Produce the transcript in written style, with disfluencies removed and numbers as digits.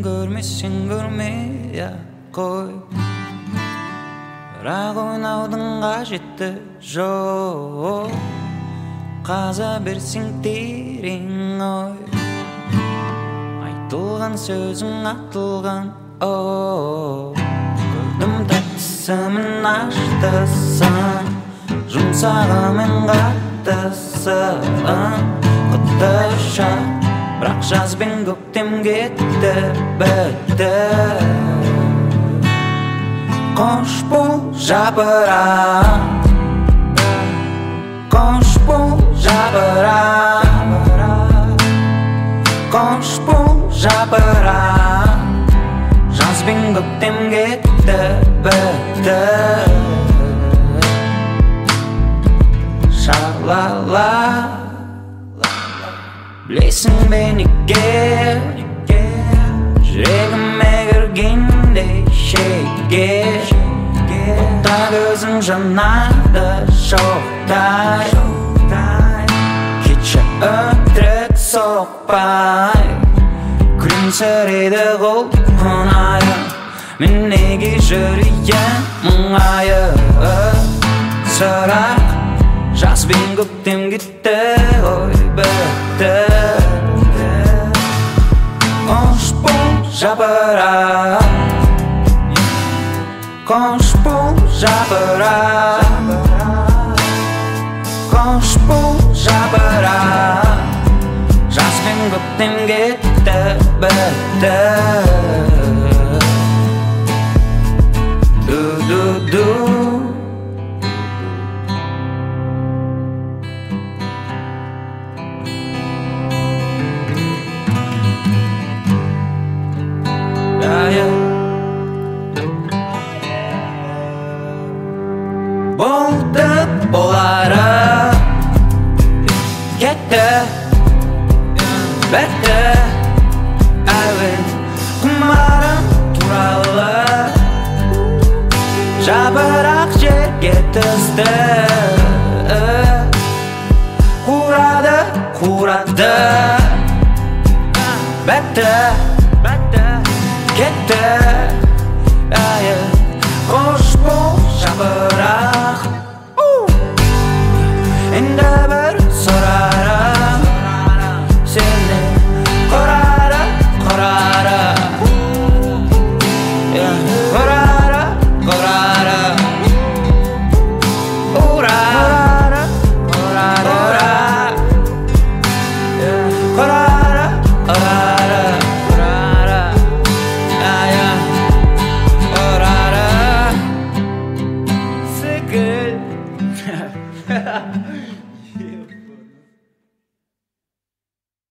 көрмесең көрмей қой, бірақ ойнаудың қажеті жоқ. Қаза берсең терең ой, айтылған сөзің атылған көрдім тәттісімін аштысын, жұмсағымен қаттысын. Құттыша бірақ жаз бен көктем кетті бітті. Қош бол жапырақ, қош бол жапырақ, қош бол жапырақ. Жаз бен көктем кетті бітті. Ша-ла-ла, білесің бе неге жүрегіме кіргендей шеге, отта көзің жанады шоқтай, кетші өтірік соқпай. Күлімсірейді құлпынайы, мен неге жүрейін мұңайып. Сұрақ жаз бен көктем кетті ой бітті. Қош бол жапырақ, қош бол жапырақ, қош бол жапырақ. Жаз бен көктем кетті бітті. Ду-ду-ду, болды болары